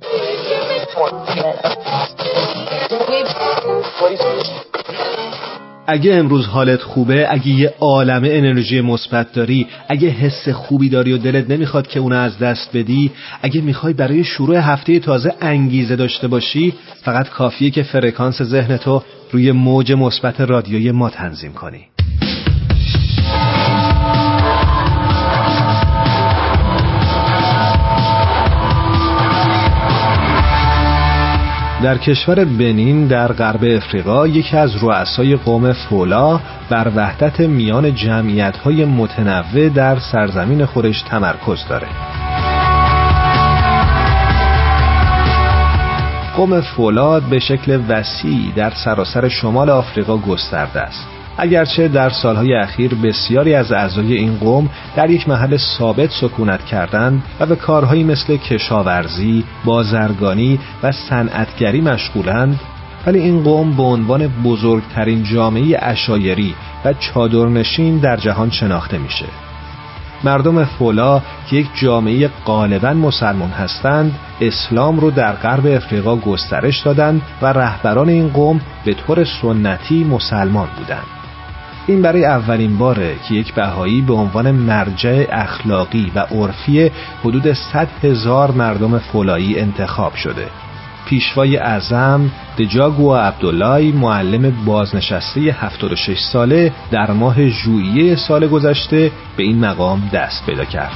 اگه امروز حالت خوبه، اگه یه عالمه انرژی مثبت داری، اگه حس خوبی داری و دلت نمیخواد که اونو از دست بدی، اگه میخوای برای شروع هفته تازه انگیزه داشته باشی، فقط کافیه که فرکانس ذهنتو روی موج مثبت رادیوی ما تنظیم کنی. در کشور بنین در غرب افریقا یکی از رؤسای قوم فولا بر وحدت میان جمعیت‌های متنوع در سرزمین خودش تمرکز داره. قوم فولا به شکل وسیعی در سراسر شمال آفریقا گسترده است. اگرچه در سالهای اخیر بسیاری از اعضای این قوم در یک محل ثابت سکونت کردند و به کارهایی مثل کشاورزی، بازرگانی و صنعتگری مشغولند، ولی این قوم به عنوان بزرگترین جامعه عشایری و چادرنشین در جهان شناخته میشه. مردم فولا که یک جامعه غالباً مسلمان هستند، اسلام رو در غرب افریقا گسترش دادند و رهبران این قوم به طور سنتی مسلمان بودند. این برای اولین باره که یک بهایی به عنوان مرجع اخلاقی و عرفی حدود 100,000 مردم فولایی انتخاب شده. پیشوای اعظم دجاگوا عبدالله، معلم بازنشسته 76 ساله، در ماه ژوئیه سال گذشته به این مقام دست پیدا کرد.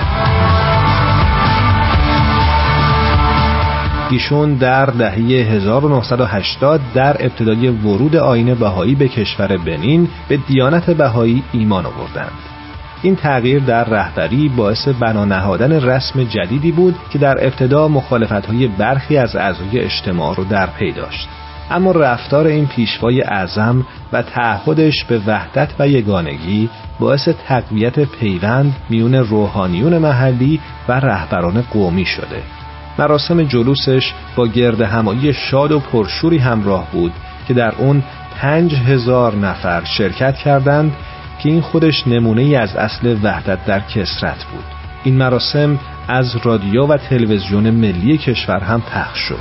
ایشون در دهه 1980 در ابتدای ورود آیین بهایی به کشور بنین به دیانت بهایی ایمان آوردند. این تغییر در رهبری باعث بنا نهادن رسم جدیدی بود که در ابتدا مخالفت‌های برخی از اعضای اجتماع رو در پی داشت. اما رفتار این پیشوای اعظم و تعهدش به وحدت و یگانگی باعث تقویت پیوند میون روحانیون محلی و رهبران قومی شده. مراسم جلوسش با گردهمایی شاد و پرشوری همراه بود که در اون 5,000 نفر شرکت کردند که این خودش نمونه‌ای از اصل وحدت در کثرت بود. این مراسم از رادیو و تلویزیون ملی کشور هم پخش شد.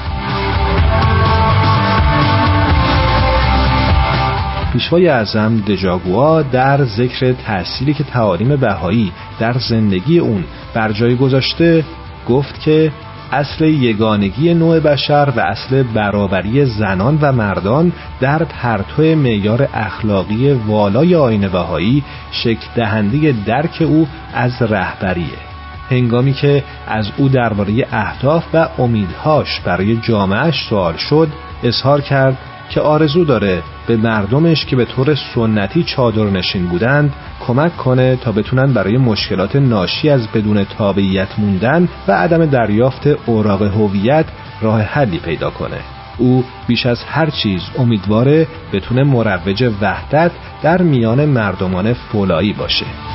پیشوای اعظم دجاگوا در ذکر تأثیری که تعالیم بهایی در زندگی اون بر جای گذاشته گفت که اصل یگانگی نوع بشر و اصل برابری زنان و مردان در پرتو معیار اخلاقی والای آیین بهایی شکل دهنده درک او از رهبریه. هنگامی که از او درباره اهداف و امیدهاش برای جامعهش سوال شد، اظهار کرد که آرزو داره به مردمش که به طور سنتی چادرنشین بودند کمک کنه تا بتونن برای مشکلات ناشی از بدون تابعیت موندن و عدم دریافت اوراق هویت راه حلی پیدا کنه. او بیش از هر چیز امیدواره بتونه مروج وحدت در میان مردمان فولایی باشه.